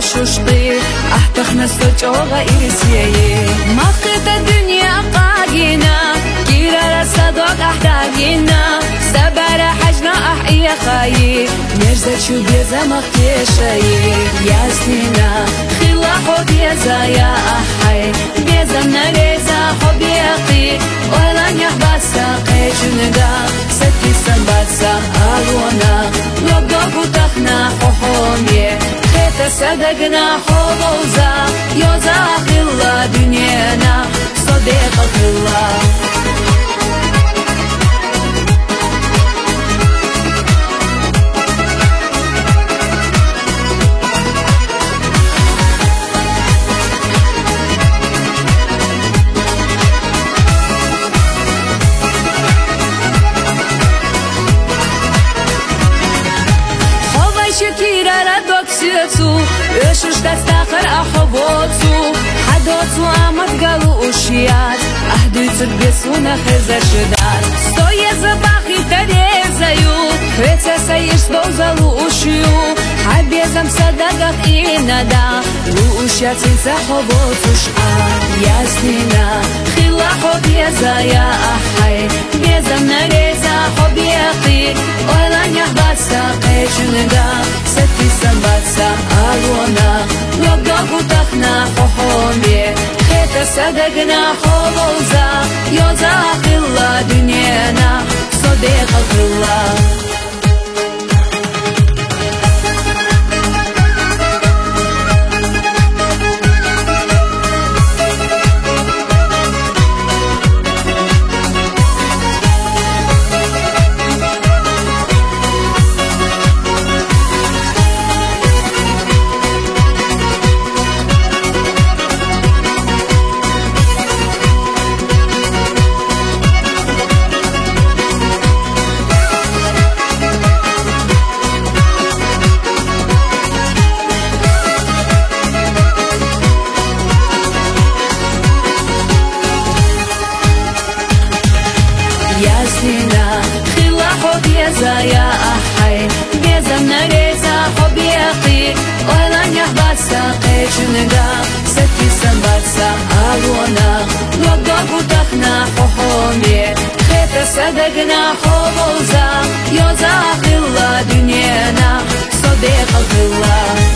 ششطي أحتخنا سجوغ إرسيي مخت الدنيا قاقينا كيرا رصدوك أحتاجينا سبر حجنا أحيا خاي مرزا شو بيزا مختيشي يا سنينا خلا حب يزا يا أحي بيزا نريزا حب يقي ولن يحبسا قيجنغا ستي سنبسا ألونا لبدوك وتخنا ححومي خيت صدقنا حبوزا يوزا خلا دنيانا صديق خلا شكيرا لدوكسيتو يشوش تستاخر أحبوتو حدوتو عمد قالو أشيات أهدوتك بيسونا خزر شدار ستوية زباخي تريزايو خيتا سيش دوزالو أشيو حبيزم صدقك إينا دا لو أشيات انسا حبوتو شعار يا سنينا خلا حب يزا يا أحي بيزم نريزا حب يقي ولن يحبسا قيجنغا ستي سنبسا ألونا لبدوك وتخنا ححومي خيتا صدقنا حبوزا يوزا خلا دنيانا صديق خلا يا سنينا خلا حب يزا يا أحي بيزا نريزا حب يقي ولن يحبسا قيجنغا ستي سنبسا ألونا لبدوك وتخنا ححومي خيتا صدقنا حبوزا يوزا خلا دنيانا صديق خلا